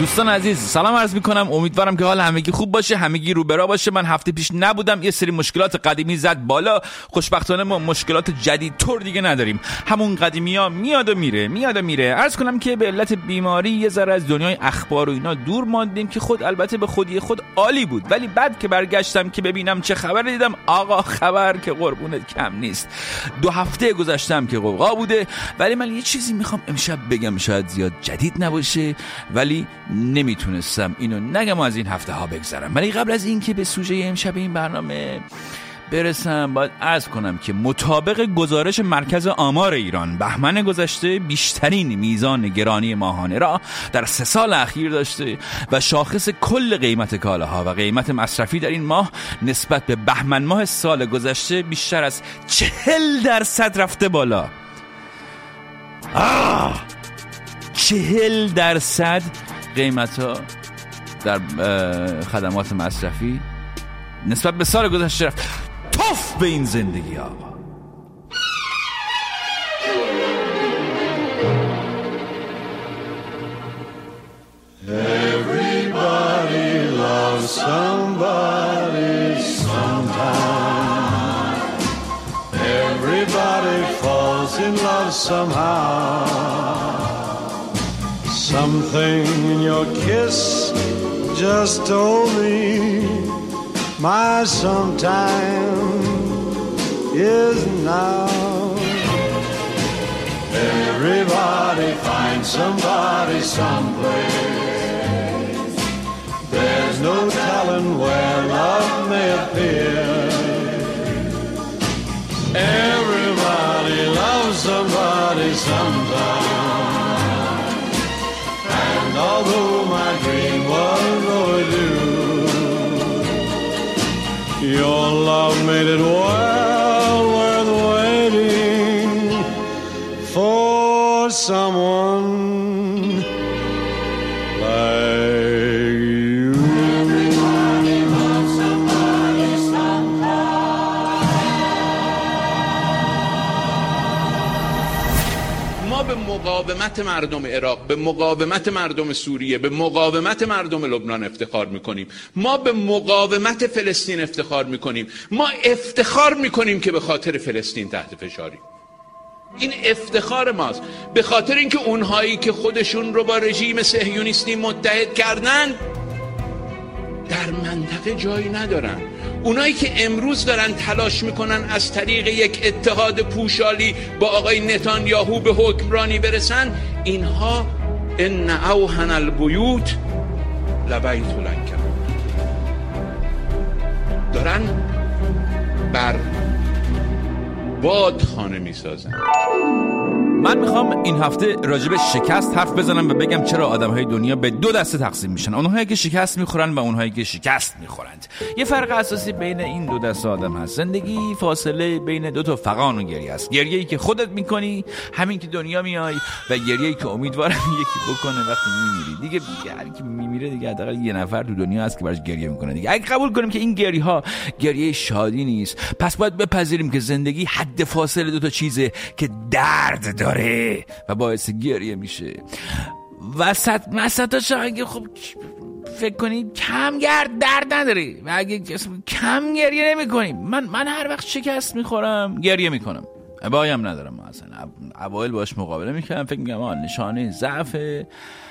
دوستان عزیز سلام عرض میکنم، امیدوارم که حال همگی خوب باشه، همگی رو برا باشه. من هفته پیش نبودم، یه سری مشکلات قدیمی زد بالا. خوشبختانه ما مشکلات جدید طور دیگه نداریم، همون قدیمی ها میاد و میره. عرض کنم که به علت بیماری یه ذره از دنیای اخبار و اینا دور ماندیم که خود البته به خودی خود عالی بود، ولی بعد که برگشتم که ببینم چه خبر دیدم، آقا خبر که قربونت کم نیست. 2 هفته گذشتم که قوقا بوده، ولی من یه چیزی میخوام امشب بگم، شاید زیاد جدید نباشه ولی نمیتونستم اینو نگم و از این هفته ها بگذرم. ولی قبل از این که به سوژه امشب این برنامه برسم باید عرض کنم که مطابق گزارش مرکز آمار ایران، بهمن گذشته بیشترین میزان گرانی ماهانه را در 3 سال اخیر داشته و شاخص کل قیمت کالاها و قیمت مصرفی در این ماه نسبت به بهمن ماه سال گذشته بیشتر از 40% رفته بالا. 40% قیمت ها در خدمات مصرفی نسبت به سال گذشته رفت. توف به این زندگی ها. Everybody loves somebody sometime. Everybody falls in love somehow. Something in your kiss just told me my sometime is now. Everybody finds somebody someplace. There's no telling where love may appear. Everybody loves somebody sometime. And although my dream was overdue, your love made it well worth waiting for someone like you. Everybody loves somebody sometime. ما به مقاومت مردم عراق، به مقاومت مردم سوریه، به مقاومت مردم لبنان افتخار میکنیم. ما به مقاومت فلسطین افتخار میکنیم. ما افتخار میکنیم که به خاطر فلسطین تحت فشاریم. این افتخار ماست، به خاطر اینکه اونهایی که خودشون رو با رژیم صهیونیستی متحد کردن در منطقه جایی ندارن. اونایی که امروز دارن تلاش میکنن از طریق یک اتحاد پوشالی با آقای نتانیاهو به حکمرانی برسن، اینها ان اوهن البیوت لبیت العنکبوت، دارن بر باد خانه میسازن. من میخوام این هفته راجب شکست حرف بزنم و بگم چرا آدمهای دنیا به 2 دسته تقسیم میشن، اونهایی که شکست میخورن و اونهایی که شکست میخورند. یه فرق اساسی بین این 2 دسته آدم هست. زندگی فاصله بین 2 تا فغان و گریه است. گریه‌ای که خودت میکنی همین که دنیا میای، و گریه‌ای که امیدوارم یکی بکنه وقتی میمیری. دیگه هر کی میمیره دیگه حداقل یه نفر تو دنیا هست که براش گریه میکنه دیگه. اگه قبول کنیم که این گریه ها گریه شادی نیست، پس باید بپذیریم که زندگی حد فاصله 2 تا چیزه که درد داره و باعث گریه میشه. وسطش اگه خب فکر کنید کم درد نداره و اگه کم گریه نمی کنیم. من هر وقت شکست میخورم گریه میکنم، ابایی ندارم. مثلا اوایل باش مقابله میکردم، فکر میکنم نشانه ضعفه.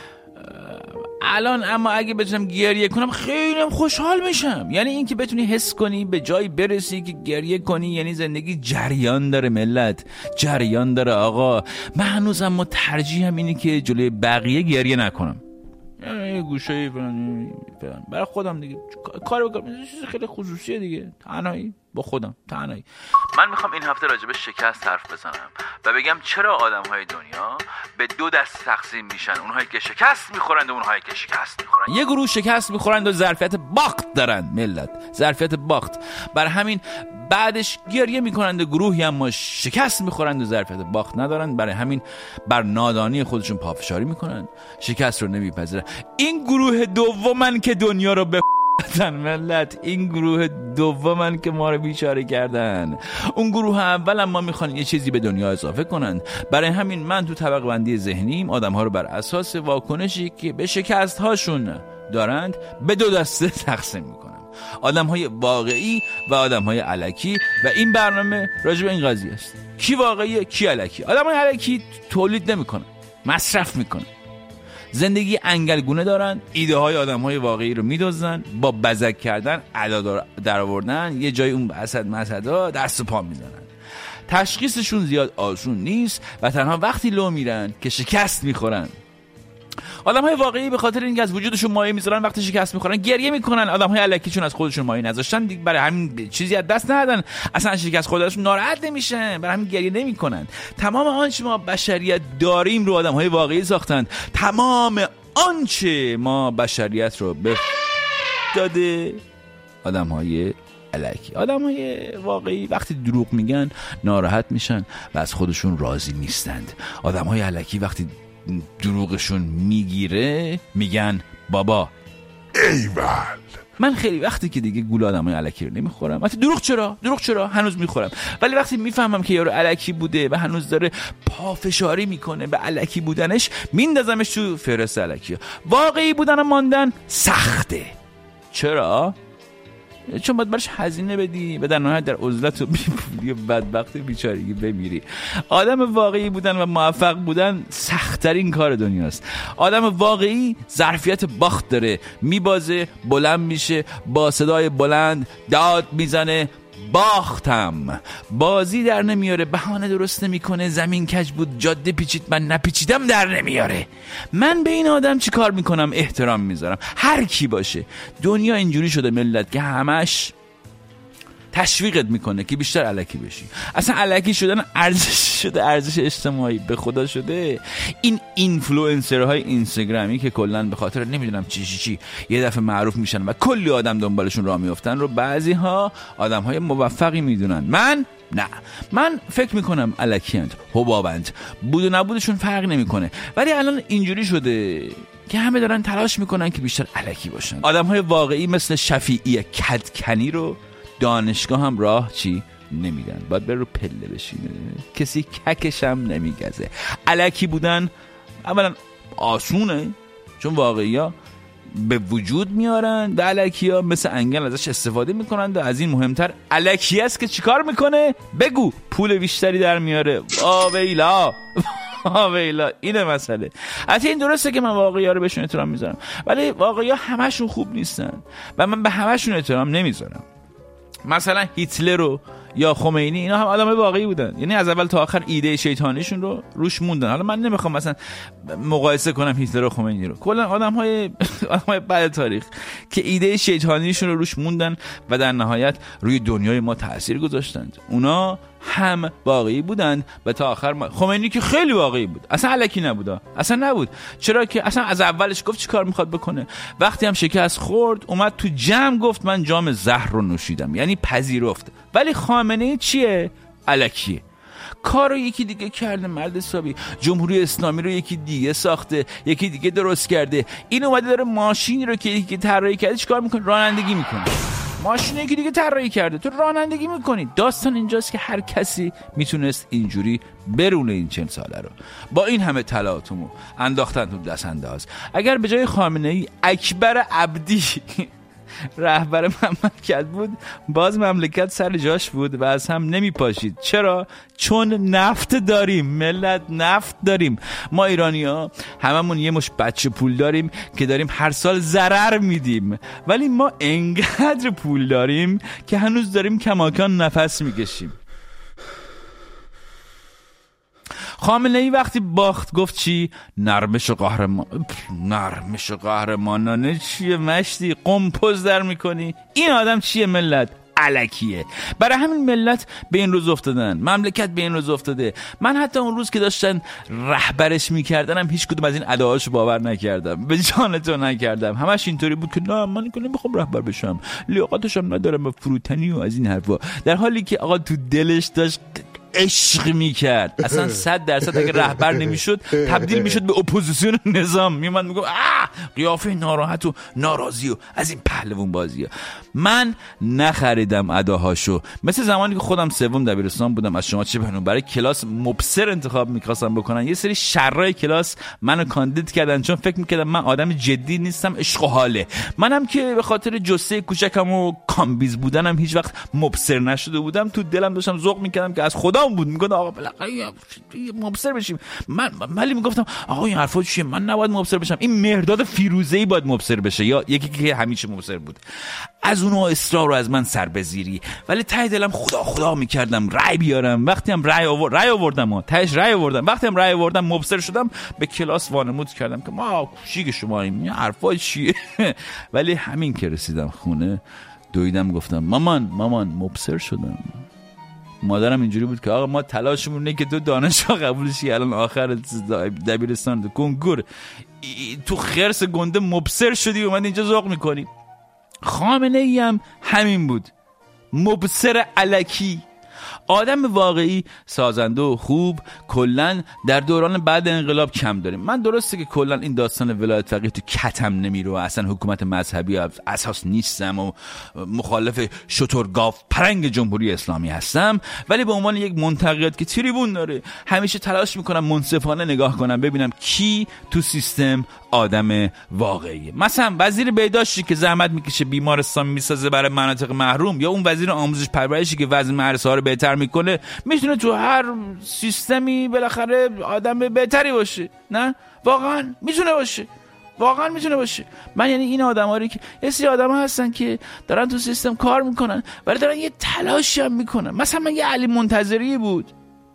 الان اما اگه بتونم گریه کنم خیلی خوشحال میشم. یعنی این که بتونی حس کنی به جایی برسی که گریه کنی، یعنی زندگی جریان داره ملت، جریان داره آقا. من هنوزم ما ترجیحم اینه که جلوی بقیه گریه نکنم، یعنی گوشه فلان برای خودم دیگه کار بکنم، چیز خیلی خصوصیه دیگه، تنهایی با خودم، تنهایی. من میخوام این هفته راجع به شکست حرف بزنم و بگم چرا آدم‌های دنیا به 2 دسته تقسیم میشن، اونهایی که شکست میخورند و اونهایی که شکست میخورن. یه گروه شکست میخورند و ظرفیت باخت دارن ملت، ظرفیت باخت. بر همین بعدش گریه میکنند و گروهی هم شکست میخورند و ظرفیت باخت ندارن، برای همین بر نادانی خودشون پافشاری میکنند، شکست رو نمیپذیرن. این گروه دومن که دنیا رو به ملت این گروه دومن که ما رو بیچاره کردن. اون گروه اول ما میخوان یه چیزی به دنیا اضافه کنن. برای همین من تو طبقه بندی ذهنیم آدم ها رو بر اساس واکنشی که به شکست هاشون دارند به دو دسته تقسیم میکنم: آدم های واقعی و آدم های الکی. و این برنامه راجع به این قضیه است: کی واقعیه کی الکی. آدم های الکی تولید نمیکنن، مصرف میکنن، زندگی انگلگونه دارن، ایده های آدم های واقعی رو میدوزن، با بزک کردن، ادا در آوردن، یه جای اون اسد مسدا دست و پا میزنن. تشخیصشون زیاد آسون نیست و تنها وقتی لو میرن که شکست میخورن. آدم‌های واقعی به خاطر اینکه از وجودشون مایه میذارن وقتی شکست میخورن گریه میکنن. آدم‌های الکی چون از خودشون مایه نذاشتن دیگه برای همین چیزی از دست ندادن، اصلا شکست خودشون ناراحت نمیشن، برای همین گریه نمیکنن. تمام آنچه ما بشریت داریم رو آدم‌های واقعی ساختن. تمام آنچه ما بشریت رو به داده آدم‌های الکی. آدم‌های واقعی وقتی دروغ میگن ناراحت میشن و از خودشون راضی نیستند. آدم‌های الکی وقتی دروغشون میگیره میگن بابا ایول. من خیلی وقتی که دیگه گول آدمای الکی رو نمیخورم. وقتی دروغ چرا هنوز میخورم، ولی وقتی میفهمم که یارو الکی بوده و هنوز داره پافشاری میکنه به الکی بودنش میندازمش تو فهرست الکی. واقعی بودن و ماندن سخته. چرا؟ چون باید برش هزینه بدی و در نهایت در عزلت و بی‌پولی و بدبختی بیچارگی بمیری. آدم واقعی بودن و موفق بودن سخت‌ترین کار دنیاست. آدم واقعی ظرفیت باخت داره، میبازه، بلند میشه، با صدای بلند داد میزنه باختم. بازی در نمیاره، بهانه درست نمیکنه، زمین کج بود جاده پیچید من نپیچیدم در نمیاره. من به این آدم چی کار میکنم؟ احترام میذارم، هر کی باشه. دنیا اینجوری شده ملت که همش تشویقت میکنه که بیشتر الکی بشی. اصلا الکی شدن ارزش شده، ارزش اجتماعی به خدا شده. این اینفلوئنسرهای اینستاگرامی که کلا به خاطر نمیدونم چی یه دفعه معروف میشن و کلی آدم دنبالشون راه میافتن رو بعضی ها آدمهای موفقی میدونن. من فکر میکنم الکی‌اند، حبابند، بود و نبودشون فرق نمیکنه. ولی الان اینجوری شده که همه دارن تلاش میکنن که بیشتر الکی باشن. آدمهای واقعی مثل شفیعی کدکنی رو دانشگاه هم راه نمیدن، باید بره رو پله بشینه، کسی ککش هم نمیگزه. الکی بودن اولا آسونه چون واقعی ها به وجود میارن و الکی ها مثل انگل ازش استفاده میکنن و از این مهمتر الکی است که چیکار میکنه؟ بگو پول بیشتری در میاره. ویلا اینه مسئله. حتی این درسته که من واقعی ها رو بهشون احترام میذارم، ولی واقعی ها همشون خوب نیستن و من به همشون احترام نمیذارم. مثلا هیتلر رو یا خمینی، اینا هم آدمای واقعی بودن، یعنی از اول تا آخر ایده شیطانیشون رو روش موندن. حالا من نمیخوام مثلا مقایسه کنم هیتلر و خمینی رو، کلا آدمای بعد تاریخ که ایده شیطانیشون رو روش موندن و در نهایت روی دنیای ما تأثیر گذاشتند. اونا هم واقعی بودند و تا آخر خمینی که خیلی واقعی بود، اصلا الکی نبود، اصلا نبود. چرا که اصلا از اولش گفت چی کار میخواد بکنه. وقتی هم شکست خورد اومد تو جمع گفت من جام زهر رو نوشیدم، یعنی پذیرفت. ولی خامنه‌ای چیه؟ الکیه. کارو یکی دیگه کرده، مرد حسابی. جمهوری اسلامی رو یکی دیگه ساخته، یکی دیگه درست کرده. این اومده داره ماشینی رو که یکی طراحی کرده چیکار میکنه؟ رانندگی میکنه. ماشین یکی دیگه طراحی کرده، تو رانندگی میکنی. داستان اینجاست که هر کسی میتونست اینجوری برونه این 40 ساله رو. با این همه تلاطم انداختن تو دست انداز. اگر به جای خامنه‌ای اکبر عبدی رهبر مملکت بود، باز مملکت سر جاش بود و از هم نمی پاشید. چرا؟ چون نفت داریم ملت، نفت داریم. ما ایرانی ها هممون یه مش بچه پول داریم که داریم هر سال ضرر میدیم، ولی ما انقدر پول داریم که هنوز داریم کماکان نفس میکشیم. خامنه‌ای وقتی باخت گفت چی؟ نرمش و قهرمانانه چیه مشتی؟ قمپوز در میکنی؟ این آدم چیه ملت؟ الکیه. برای همین ملت به این روز افتادن، مملکت به این روز افتاده. من حتی اون روز که داشتن رهبرش میکردنم هیچ کدوم از این ادعاشو باور نکردم، به جان تو نکردم. همش اینطوری بود که نه من نمیخوام رهبر بشم، لیاقتش هم ندارم، فروتنی و از این حرفا. در حالی که آقا تو دلش داشت عشق میکرد. اصلا 100% اگه رهبر نمیشد تبدیل میشد به اپوزیسیون نظام. میومد میگفت قیافه ناراحت و ناراضی و از این پهلوان بازی‌ها. من نخریدم اداهاشو. مثل زمانی که خودم سوم دبیرستان بودم، از شما چه بهنون، برای کلاس مبصر انتخاب می‌خواستم بکنن، یه سری شرای کلاس منو کاندید کردن چون فکر می‌کردم من آدم جدی نیستم، عشق و حاله. منم که به خاطر جثه کوچکم و کامبیز بودنم هیچ وقت مبصر نشده بودم، تو دلم داشتم ذوق می‌کردم که از خدام بود. میگفتم آقا بالاخره مبصر بشیم. من ولی میگفتم آقا این حرفا چیه؟ من نباید مبصر بشم. این مهرداد فیروزه‌ای باید مبصر بشه یا یکی که همیشه مبصر بود. از اونها اصرار رو از من سر بزیری، ولی ته دلم خدا میکردم رأی بیارم. وقتی هم رأی آوردم تهش رأی آوردم. وقتی هم رأی آوردم مبصر شدم، به کلاس وانمود کردم که ما کوچیک شما این حرفا چیه. ولی همین که رسیدم خونه دویدم گفتم مامان مبصر شدم. مادرم اینجوری بود که آقا ما تلاشمون اینه که تو دانشگاه قبول شی، الان آخر دبیرستان کنکور تو خرس گنده مبصر شدی اومد اینجا ذوق میکنی. خامنه ای هم همین بود، مبصر الکی. آدم واقعی، سازنده و خوب کلن در دوران بعد انقلاب کم داریم. من درسته که کلن این داستان ولایت فقیه تو کتم نمیره و اصلا حکومت مذهبی اساس نیستم و مخالف شترگاف پرنگ جمهوری اسلامی هستم، ولی به عنوان یک منتقد که تریبون داره همیشه تلاش میکنم منصفانه نگاه کنم ببینم کی تو سیستم آدم واقعیه. مثلا وزیر بهداشتی که زحمت میکشه بیمارستان میسازه برای مناطق محروم، یا اون وزیر آموزش پرورشی که وضع مدرسه‌ها رو بهتر میکنه، میتونه تو هر سیستمی بالاخره آدم بهتری باشه. نه واقعا میتونه باشه. من یعنی این آدمایی که یه سری آدم‌ها هستن که دارن تو سیستم کار میکنن ولی دارن یه تلاشی هم میکنن. مثلا من یه علی منتظری بود،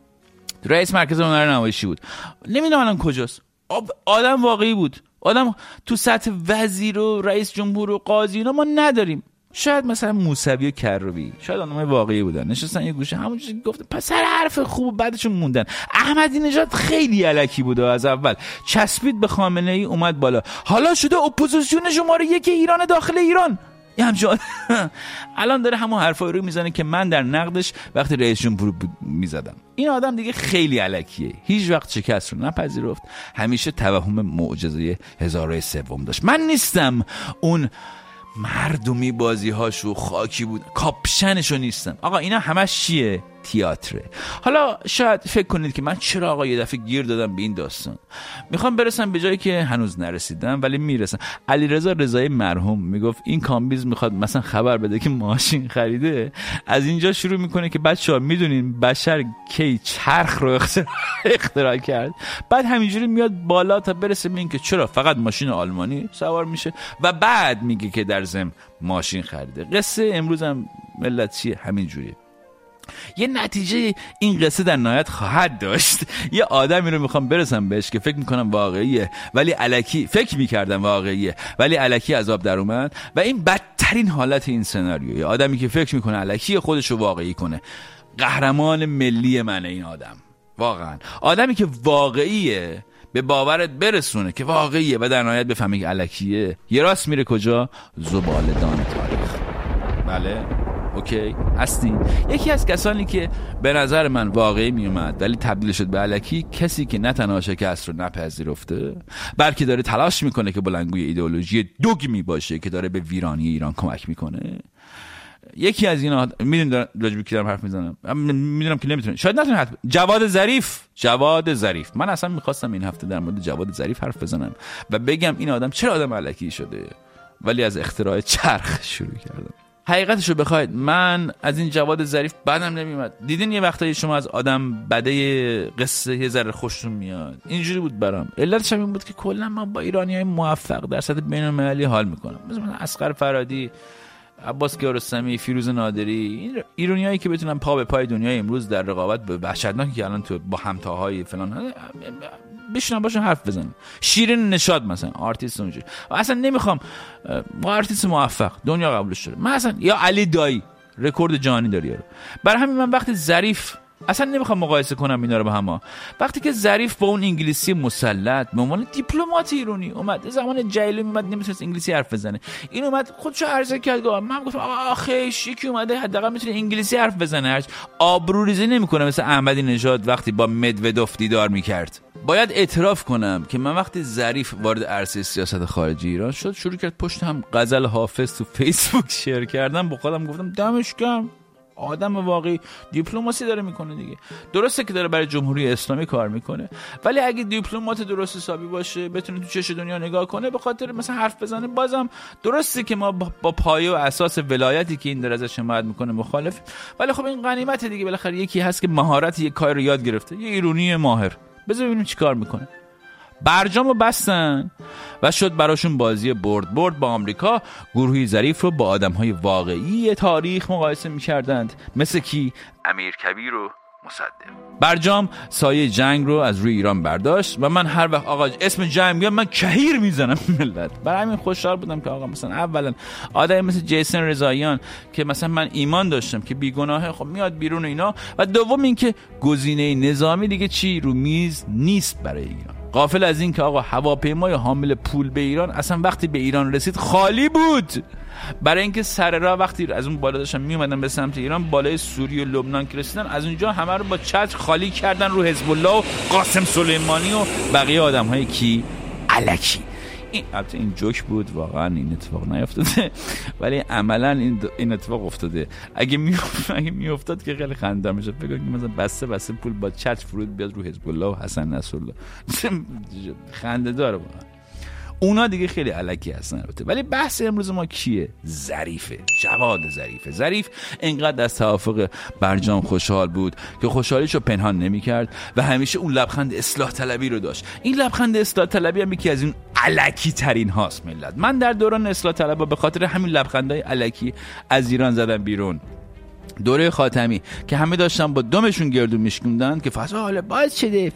رئیس مرکز هنر نمایشی بود، نمیدونم الان کجاست. آدم واقعی بود. آدم تو سطح وزیر و رئیس جمهور و قاضی اینا ما نداریم. شاید مثلا موسوی و کروبی شاید آدمای واقعی بودن، نشستن یه گوشه همونجوری که گفته پسر حرف خوب، بعدشون موندن. احمدی نژاد خیلی الکی بود از اول، چسبید به خامنه ای اومد بالا، حالا شده اپوزیسیون شماره 1 ایران داخل ایران. همچنان الان داره همون حرفایی رو میزنه که من در نقدش وقتی رئیس جمهور میزدم. این آدم دیگه خیلی الکیه، هیچ وقت شکست رو نپذیرفت، همیشه توهم معجزه هزاره سوم داشت. من نیستم اون مردمی بازی‌هاشو خاکی بود، کاپشنشو نیستم. آقا اینا همش چیه؟ تئاتره. حالا شاید فکر کنید که من چرا آقا یه دفعه گیر دادم به این داستان. میخوام برسم به جایی که هنوز نرسیدم ولی میرسم. علیرضا رضایی مرحوم میگفت این کامبیز میخواد مثلا خبر بده که ماشین خریده، از اینجا شروع میکنه که بچه‌ها میدونین بشر کی چرخ رو اختراع کرد، بعد همینجوری میاد بالا تا برسه به این که چرا فقط ماشین آلمانی سوار میشه و بعد میگه که در ضمن ماشین خریده. قصه امروز هم ملت چیه؟ همینجوریه. یه نتیجه این قصه در نهایت خواهد داشت. یه آدمی رو میخوام برسم بهش که فکر میکنم واقعیه ولی الکی، فکر میکردم واقعیه ولی الکی عذاب در اومد، و این بدترین حالت این سناریو. یه آدمی که فکر میکنه الکی خودش رو واقعی کنه. قهرمان ملی منه این آدم، واقعا آدمی که واقعیه به باورت برسونه که واقعیه و در نهایت بفهمی که الکیه، یه راست میره کجا؟ زباله‌دان تاریخ. بله اوکی هستین. یکی از کسانی که به نظر من واقعی می اومد ولی تبدیل شد به الکی، کسی که نه تنها شکست رو نپذیرفته بلکه داره تلاش میکنه که بلندگوی ایدئولوژی دوگمی باشه که داره به ویرانی ایران کمک میکنه. یکی از اینا میدونم راجبی کی دارم حرف میزنم، میدونم که نمیتونه، شاید نتونه. جواد ظریف. من اصلا میخواستم این هفته در مورد جواد ظریف حرف بزنم و بگم این آدم چرا آدم الکی شده، ولی از اختراع چرخ شروع کردم. حقیقتشو بخواید من از این جواد ظریف بدم نمیومد. دیدین یه وقتایی شما از آدم بده قصه یه ذره خوشتون میاد، اینجوری بود برام. علتش هم این بود که کلا من با ایرانیای موفق در سطح بین‌المللی حال میکنم، مثلا اصغر فرهادی، عباس کیارستمی، فیروز نادری، ایرانیایی که بتونن پا به پای دنیای امروز در رقابت به وحشتناکی که الان تو با همتاهای فلان بشینم باشون حرف بزنم. شیرین نشاط مثلا آرتیست اونجوری. اصلا نمیخوام با آرتیست موفق دنیا قبولش داره. من اصلا یا علی دایی رکورد جهانی داره. برای همین من وقتی ظریف اصلا نمیخوام مقایسه کنم اینا رو با هم. وقتی که ظریف با اون انگلیسی مسلط به عنوان دیپلمات ایرانی اومد، زمان جلیلی اومد نمیتونست انگلیسی حرف بزنه، این اومد خودشو عرضه کرد، من گفتم آخه یکی اومده حداقل میتونه انگلیسی حرف بزنه، آبروریزی نمیکنه مثل احمدی نژاد وقتی با مدودوف دیدار میکرد. باید اعتراف کنم که من وقتی ظریف وارد عرصه سیاست خارجی ایران شد شروع کرد پشت هم غزل حافظ تو فیسبوک شیر کردم، با خودم گفتم دمش گرم، آدم واقعی دیپلماسی داره میکنه دیگه. درسته که داره برای جمهوری اسلامی کار میکنه، ولی اگه دیپلمات درست حسابی باشه بتونه تو چش دنیا نگاه کنه، به خاطر مثلا حرف بزنه، بازم درسته که ما با پایه و اساس ولایتی که این داره ازش حمایت میکنه مخالف، ولی خب این غنیمت دیگه. بالاخره یکی هست که مهارت یک کار رو یاد گرفته، یه ایرانی ماهر. بذار ببینیم چیکار میکنه. برجامو بستن و شد براشون بازی برد با آمریکا. گروهی ظریف رو با آدم‌های واقعی تاریخ مقایسه می‌کردند، مثل کی؟ امیرکبیر و مصدق. برجام سایه جنگ رو از روی ایران برداشت و من هر وقت آقا اسم جنگ میاد من کهیر میزنم ملت. برای همین خوشحال بودم که آقا مثلا اولا آدمی مثل جیسن رضاییان که مثلا من ایمان داشتم که بیگناهه خب میاد بیرون اینا، و دوم این که گزینه نظامی دیگه چی رو میز نیست برای ایران. غافل از این که آقا هواپیمای حامل پول به ایران اصلا وقتی به ایران رسید خالی بود، برای اینکه سر راه وقتی از اون بالا داشتن می اومدن به سمت ایران، بالای سوریه و لبنان که رسیدن، از اونجا همه رو با چتر خالی کردن رو حزب الله و قاسم سلیمانی و بقیه آدم‌های کی الکی. این جوک بود، واقعا این اتفاق نیفتاده ولی عملا این اتفاق افتاده. اگه میافتاد که خیلی خنده میشد. فکر کنم مثلا بسته پول با چتر فرود بیاد رو حزب الله و حسن نصرالله، خنده داره واقعا. اونا دیگه خیلی الکی هستن البته. ولی بحث امروز ما کیه؟ ظریفه، جواد ظریفه. ظریف اینقدر از توافق برجام خوشحال بود که خوشحالیشو پنهان نمی‌کرد و همیشه اون لبخند اصلاح طلبی رو داشت. این لبخند اصلاح طلبی هم یکی از این الکی ترین هاست ملت. من در دوران اصلاح طلبا به خاطر همین لبخندای الکی از ایران زدم بیرون. دوره خاتمی که همه داشتن با دمشون گردو میشکوندن که فضا حالا باز شده،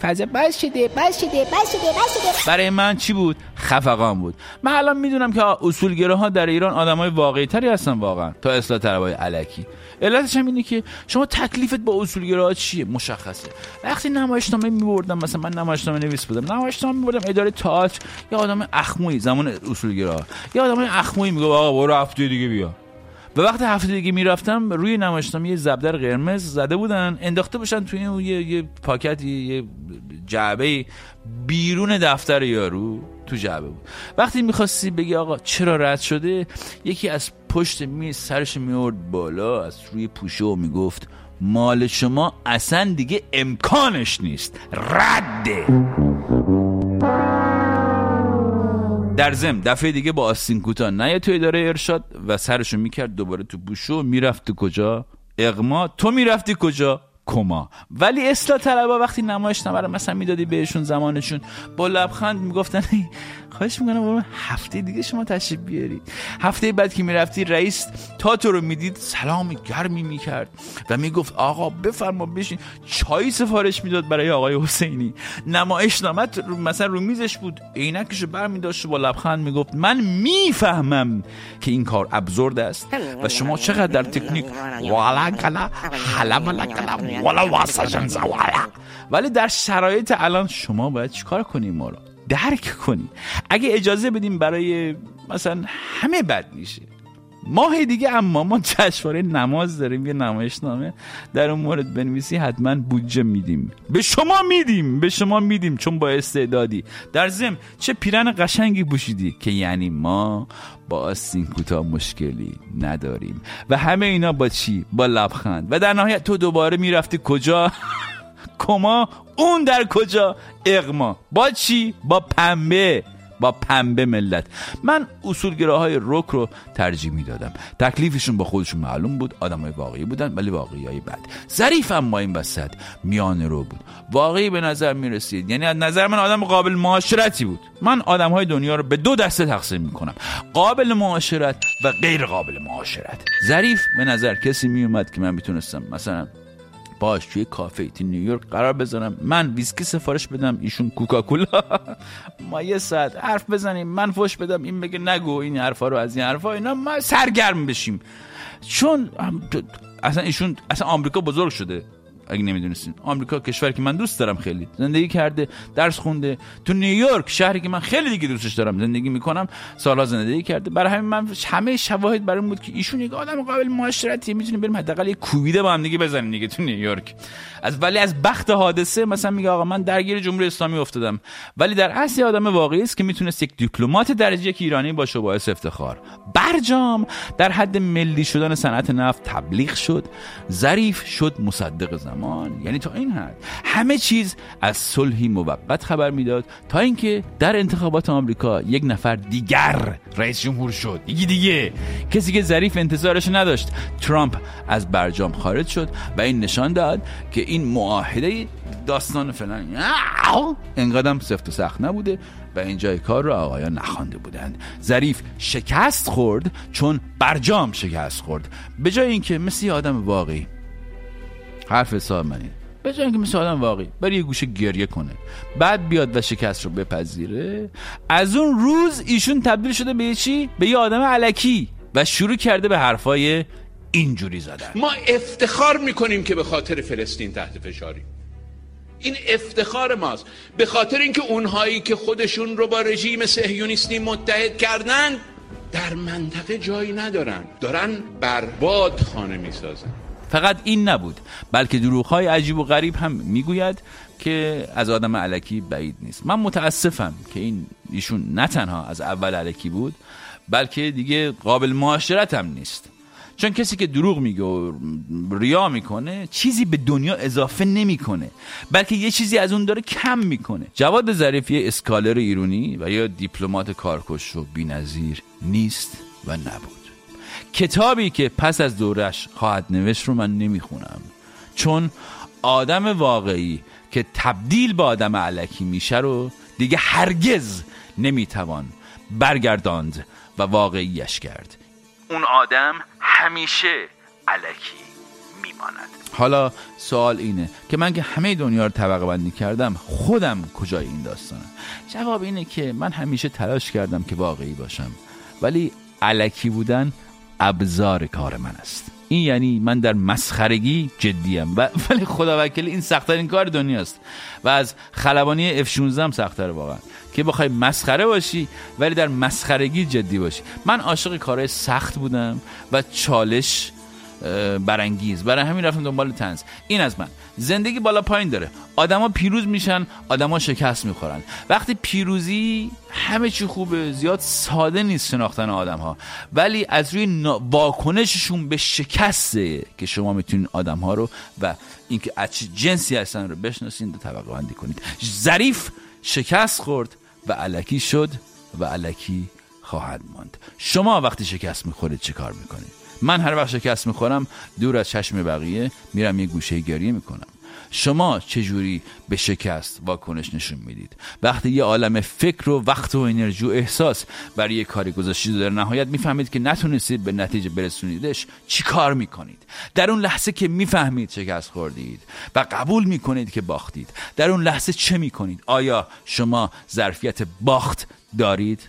برای من چی بود؟ خفقان بود. من الان میدونم که اصولگراها در ایران آدمای واقعی تری هستن واقعا تا اصلاح طلبای الکی. علتش هم اینه که شما تکلیفت با اصولگراها چیه؟ مشخصه. وقتی نمایشنامه میبردم، مثلا من نمایشنامه نویس بودم، نمایشنامه میبردم اداره تئاتر، یا آدم اخموی زمان اصولگراها، یا آدمای اخموی میگه آقا برو هفته دیگه بیا. و وقتی هفته دیگه میرفتم روی نمایشنامه یه زبدر قرمز زده بودن، انداخته باشن توی یه پاکت، یه جعبه بیرون دفتر یارو تو جعبه بود. وقتی میخواستی بگی آقا چرا رد شده، یکی از پشت میز سرش میورد بالا از روی پوشه و میگفت مال شما اصلا دیگه امکانش نیست، رده. در ضمن دفعه دیگه با آستین کوتاه نه تو اداره ارشاد و سرشو میکرد دوباره تو بوشو، میرفت کجا؟ اغما. تو میرفتی کجا؟ کما. ولی اصلاح طلبا وقتی نمایشنامه رو مثلا میدادی بهشون زمانشون، با لبخند میگفتن خواهش میکنم هفته دیگه شما تشریف بیاری. هفته بعد که میرفتی رئیس تا تو رو میدید سلام گرمی میکرد و میگفت آقا بفرما بشین، چای سفارش میداد برای آقای حسینی. نمایشنامه مثلا رو میزش بود، عینکشو برمی‌داشت و با لبخند میگفت من میفهمم که این کار ابزورد است و شما چقدر در تکنیک والا کلا حلا ولا کلا والا واسجن زوالا، ولی در شرایط الان شما باید چیکار کنی؟ ما رو درک کنی. اگه اجازه بدیم برای مثلا همه بد میشه. ماه دیگه اما ما جشنواره نماز داریم، یه نمایشنامه در اون مورد بنویسی حتما بودجه میدیم، به شما میدیم چون با استعدادی. در ضمن چه پیرن قشنگی پوشیدی که یعنی ما با آستین کوتاه مشکلی نداریم. و همه اینا با چی؟ با لبخند. و در نهایت تو دوباره میرفتی کجا؟ کما. اون در کجا؟ اغما. با چی؟ با پنبه ملت. من اصولگراهای رک رو ترجیح میدادم. تکلیفشون با خودشون معلوم بود، آدمای واقعی بودن ولی واقعیای بد. ظریف اما این وسط میانه رو بود، واقعی به نظر میرسید. یعنی از نظر من آدم قابل معاشرتی بود. من آدمهای دنیا رو به دو دسته تقسیم میکنم، قابل معاشرت و غیر قابل معاشرت. ظریف به نظر کسی میومد که من میتونستم مثلا باش توی کافه تو نیویورک قرار بذارم، من ویسکی سفارش بدم، ایشون کوکاکولا، ما یه ساعت حرف بزنیم، من فوش بدم، این بگه نگو این حرفا رو، از این حرفا اینا، ما سرگرم بشیم. چون اصلا ایشون اصلا آمریکا بزرگ شده، اگه نمیدونستین آمریکا کشوری که من دوست دارم، خیلی زندگی کرده، درس خونده، تو نیویورک شهری که من خیلی دیگه دوستش دارم زندگی میکنم، سالها زندگی کرده. برای همین من همه شواهد برام بود که ایشون یک آدم قابل معاشرتی، میتونیم بریم حداقل یک کوبیده با هم دیگه بزنیم دیگه تو نیویورک. ولی از بخت حادثه مثلا میگه آقا من درگیر جمهوری اسلامی افتادم، ولی در اصل آدم واقعی است که میتونست یک دیپلمات درجه یک ایرانی باشه و باعث افتخار. برجام در حد ملی شدن صنعت نفت تبلیغ شد، ظریف شد مصدق زمان. یعنی تا این حد همه چیز از صلحی موقت خبر میداد تا اینکه در انتخابات آمریکا یک نفر دیگر رئیس جمهور شد. دیگه کسی که ظریف انتظارش نداشت. ترامپ از برجام خارج شد و این نشان داد که این معاهده داستان فلان انقدرم سفت و سخت نبوده و اینجای کار رو آقایان نخوانده بودند. ظریف شکست خورد چون برجام شکست خورد. به جای اینکه مثل آدم واقعی، حرف حساب منه، به جای اینکه مثل آدم واقعی بری یه گوشه گریه کنه بعد بیاد و شکست رو بپذیره، از اون روز ایشون تبدیل شده به چی؟ به یه آدم الکی و شروع کرده به حرفای اینجوری زدن. ما افتخار میکنیم که به خاطر فلسطین تحت فشاریم. این افتخار ماست، به خاطر اینکه اونهایی که خودشون رو با رژیم صهیونیستی متحد کردن در منطقه جایی ندارن، دارن برباد خانه میسازن. فقط این نبود، بلکه دروغ‌های عجیب و غریب هم میگوید که از آدم الکی بعید نیست. من متاسفم که ایشون نه تنها از اول الکی بود، بلکه دیگه قابل معاشرت هم نیست. چون کسی که دروغ میگه و ریا میکنه چیزی به دنیا اضافه نمیکنه، بلکه یه چیزی از اون داره کم میکنه. جواد ظریف یه اسکالر ایرانی و یا دیپلمات کارکش و بی‌نظیر نیست و نبود. کتابی که پس از دورش خواهد نوشت رو من نمیخونم، چون آدم واقعی که تبدیل به آدم الکی میشه رو دیگه هرگز نمیتوان برگرداند و واقعیش کرد. اون آدم همیشه الکی میماند. حالا سوال اینه که من که همه دنیا رو طبقه بندی کردم، خودم کجای این داستانم؟ جواب اینه که من همیشه تلاش کردم که واقعی باشم، ولی الکی بودن ابزار کار من است. این یعنی من در مسخرگی جدیم، ولی خدا وکیل این سخت‌ترین کار دنیاست و از خلبانی F-16 هم سخت‌تره واقعا، که بخوای مسخره باشی ولی در مسخرگی جدی باشی. من عاشق کارهای سخت بودم و چالش برانگیز، برای همین رفتم دنبال طنز. این از من. زندگی بالا پایین داره، آدما پیروز میشن، آدما شکست میخورن. وقتی پیروزی همه چی خوبه، زیاد ساده نیست شناختن آدم‌ها، ولی از روی واکنششون به شکسته که شما میتونین آدم‌ها رو و اینکه از چه جنسی هستن رو بشناسین و طبقه بندی کنید. ظریف شکست خورد و الکی شد و الکی خواهد ماند. شما وقتی شکست میخورید چه کار میکنید؟ من هر وقت شکست میخورم دور از چشم بقیه میرم یه گوشه گریه میکنم. شما چجوری به شکست واکنش نشون میدید؟ وقتی یه عالم فکر و وقت و انرژی و احساس برای یه کاری گذاشتید و در نهایت میفهمید که نتونستید به نتیجه برسونیدش، چی کار میکنید؟ در اون لحظه که میفهمید شکست خوردید و قبول میکنید که باختید، در اون لحظه چه میکنید؟ آیا شما ظرفیت باخت دارید؟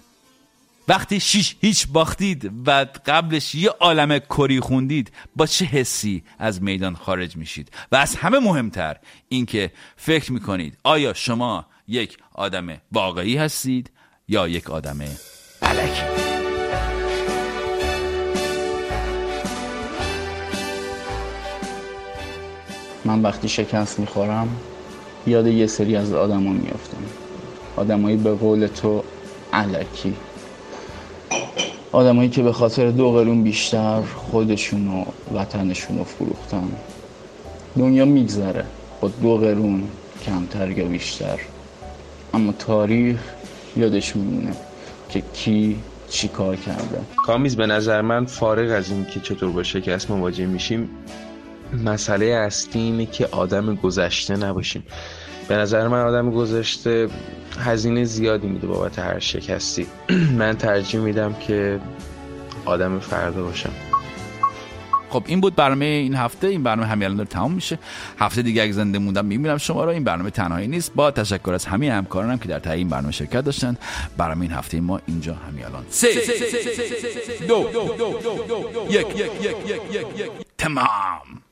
وقتی هیچ باختید و قبلش یه عالمه کری خوندید، با چه حسی از میدان خارج میشید؟ و از همه مهمتر این که فکر میکنید آیا شما یک آدم واقعی هستید یا یک آدم الکی؟ من وقتی شکست میخورم یاد یه سری از آدم ها میافتم، آدمایی به قول تو الکی، آدمایی که به خاطر 2 قرون بیشتر خودشون و وطنشون رو فروختن. دنیا میگذره با 2 قرون کمتر یا بیشتر، اما تاریخ یادش میمونه که کی چی کار کرده. کامیز به نظر من فارغ از این که چطور با شکست مواجه میشیم، مسئله اصلی اینه که آدم گذشته نباشیم. به نظر من آدم گذشته هزینه زیادی میده بابت هر شکستی. من ترجیح میدم که آدم فردا باشم. خب این بود برنامه این هفته. این برنامه همین الان داره تمام میشه. هفته دیگه اگه زنده موندم میبینم شما رو. این برنامه تنهایی نیست، با تشکر از همه همکارانم که در تهیه این برنامه شرکت داشتن. برنامه این هفته ما اینجا همین الان 3 2 1 تمام.